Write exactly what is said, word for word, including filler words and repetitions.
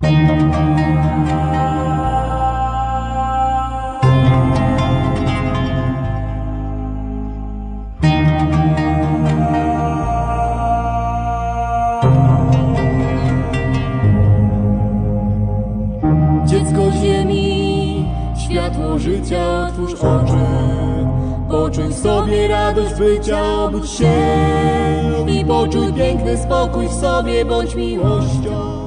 Dziecko ziemi, światło życia, otwórz oczy. Poczuj sobie radość bycia, obudź się i poczuj piękny spokój w sobie, bądź miłością.